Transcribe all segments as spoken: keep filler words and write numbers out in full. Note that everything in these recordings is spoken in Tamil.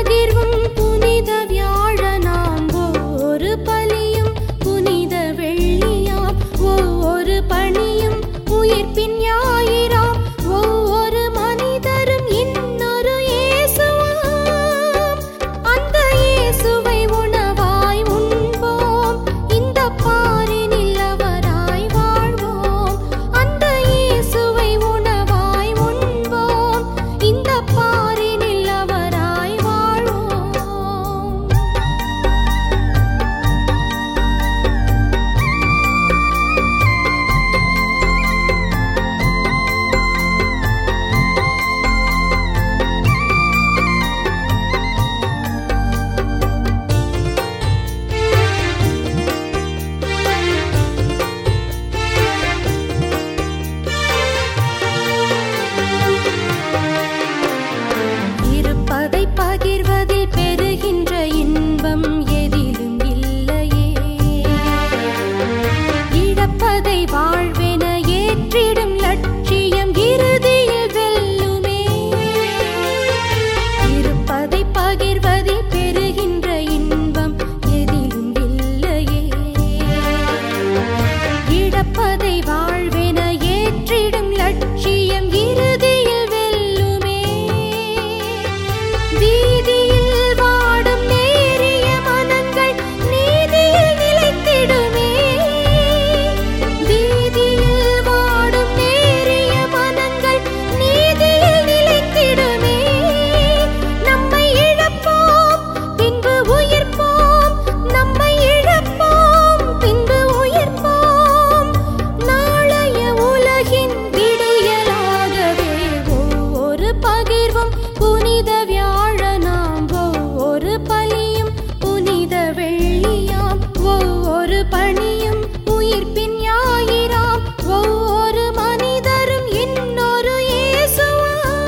பகிர்வும் புனித வியாழனாம் ஒவ்வொரு பலியும் புனித வெள்ளியாம் ஒவ்வொரு பணியும் உயிர்ப்பின் ஞாயிறாம் ஒவ்வொரு மனிதரும் இன்னொரு இயேசுவாம். அந்த இயேசுவை உணவாய் உண்போம், இந்த பாரினில் அவராய் வாழ்வோம். அந்த இயேசுவை உணவாய் உண்போம், இந்த பாரினில் அவராய் வாழ்வோம். இருப்பதை பகிர்வதில் பெறுகின்ற இன்பம் எதிலும் இல்லையே. இழப்பதை வாழ்வென ஏற்றிடும் லட்சியம் இறுதியில் வெல்லுமே. இருப்பதை பகிர்வதில் பெறுகின்ற இன்பம் எதிலும் இல்லையே. இழப்பதை வாழ்வென ஏற்றிடும் லட்சியம் இறுதியில் வெல்லுமே. வீதியில் வாடும் நேரிய மனங்கள் நீதியில் நிலைத்திடுமே. வீதியில் வாடும் நேரிய மனங்கள் நீதியில் நிலைத்திடுமே. நம்மை இழப்போம் பின்பு உயிர்ப்போம், நம்மை இழப்போம் பின்பு உயிர்ப்போம். நாளைய உலகின் விடியலாகவே ஒவ்வொரு பகிர்வும் புனித வியாழனாம் ஒவ்வொரு பலியும் புனித வெள்ளியாம் ஒவ்வொரு பணியும் உயிர்ப்பின் ஞாயிறாம் ஒவ்வொரு மனிதரும் இன்னொரு இயேசுவாம்.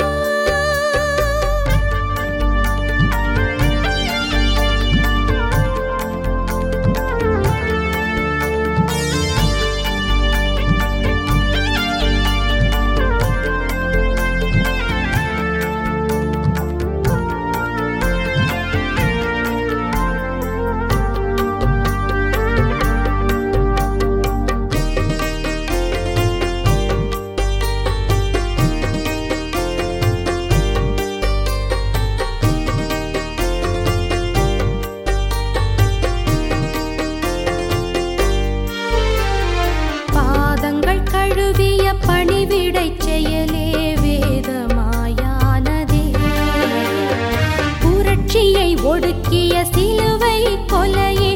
பாதங்கள் கழுவிய பணிவிடைச் செயலே வேதமாயானதே. புரட்சியை ஒடுக்கிய சிலுவை கொலையே